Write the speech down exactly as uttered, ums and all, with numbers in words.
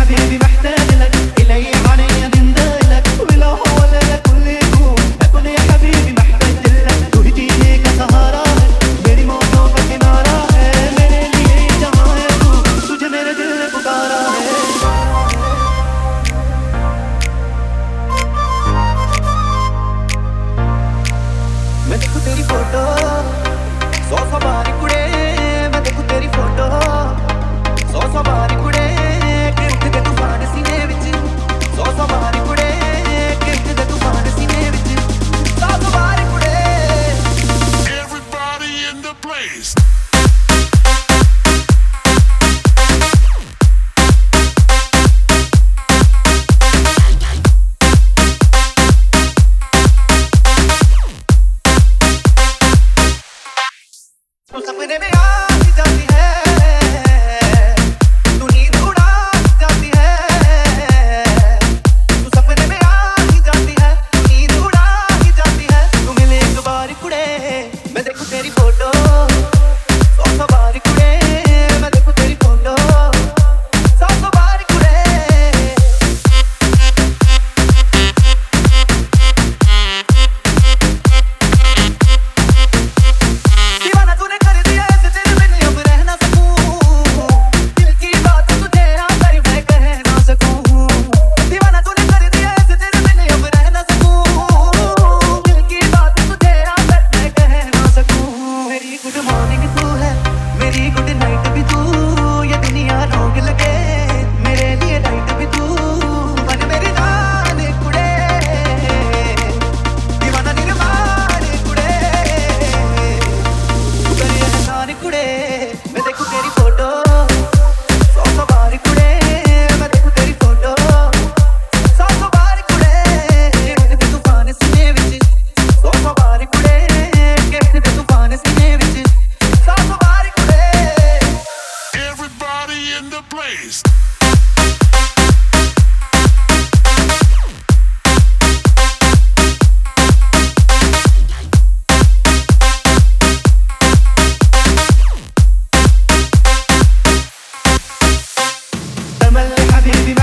حبيبي محتاج لك إلي علي بندلك ولا هو ولا كل يوم أكون يا حبيبي محتاج لك तू ही जीने का सहारा है मेरी मौतों का किनारा है मेरे लिए जहाँ है तू तुझे मेरे दिल ने पुकारा है मैं देखूं तेरी फोटो सौ सौ बारी कुड़े मैं देखूं तेरी फोटो सौ सौ बारी कुड़े किरक दे तूफान सीने विच सौ सौ बारी कुड़े किरक दे तूफान सीने विच सौ सौ बारी कुड़े Everybody in the place. तू सपने में आ जाती है तू नींद उड़ा जाती है तू सपने में आ जाती है तू नींद उड़ा जाती है तू मिले एक बार कुड़े मैं देखूं तेरी फोटो सौ सौ बार कुड़े मैं देखूं तेरी फोटो सौ सौ बार कुड़े दीवाना तूने कर दिया ऐसे तेरे बिन अब रह ना सकूं दिल की बात तुझे आकर मैं कह ना सकूं दीवाना तूने कर दिया ऐसे तेरे बिन अब रह ना सकूं दिल की बात तुझे आकर मैं कह ना सकूं मेरी गुड मॉर्निंग तू है मेरी गुड नाइट भी तू ये दुनिया रोग लगे मेरे लिए नाइट भी तू बन मेरी जान कुड़े दीवाना निर्माण कुड़े तू करे एहसान कुड़े मैं देखूं तेरी फोटो सौ सौ बार कुड़े मैं देखूं तेरी फोटो सौ सौ बार कुड़े किरक दे तूफान सीने विच सौ सौ बार कुड़े किरक दे तूफान सीने विच सौ सौ बार कुड़े Everybody in the place. تملي حبيبي